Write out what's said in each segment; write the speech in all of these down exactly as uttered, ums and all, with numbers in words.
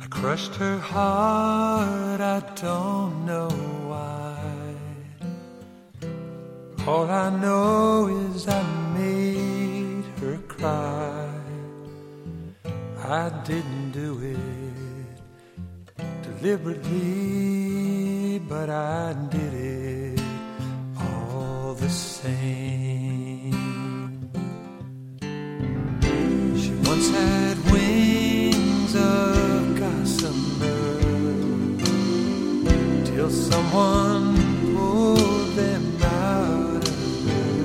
Crushed her heart, I don't know why. All I know is I made her cry. I didn't do it deliberately, but I did it all the same. She once had wings of gossamer till someone pulled them out of her.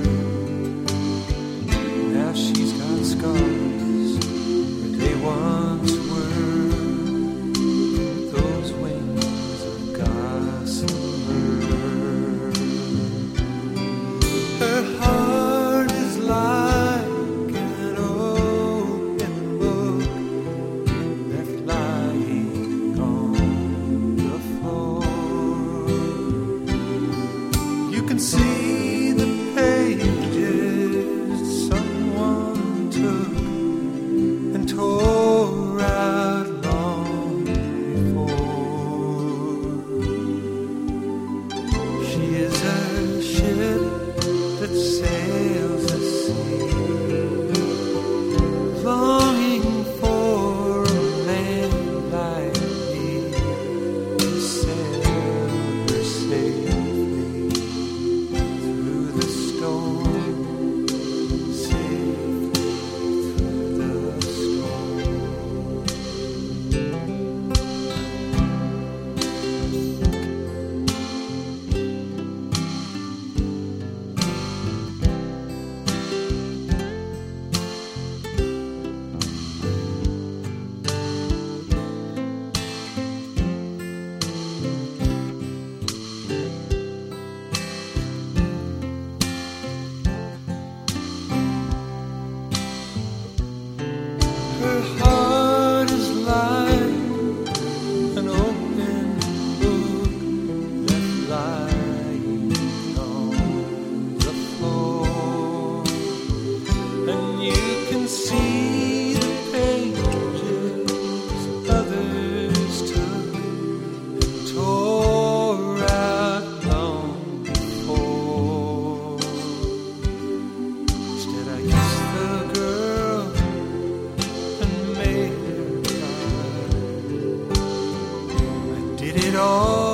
Now she's got scars where they once were, those wings of gossamer. Her heart is like an open book left lying on the floor. You can see the pages someone took and tore out long before. She is a ship that sails the sea, longing for a man like me to sail her safely through the storm, safely through the storm. Her heart is like an open book left lying on the floor, and you can see the pages others took and tore out long before. Instead, I kissed the girl and made her cry. I did it all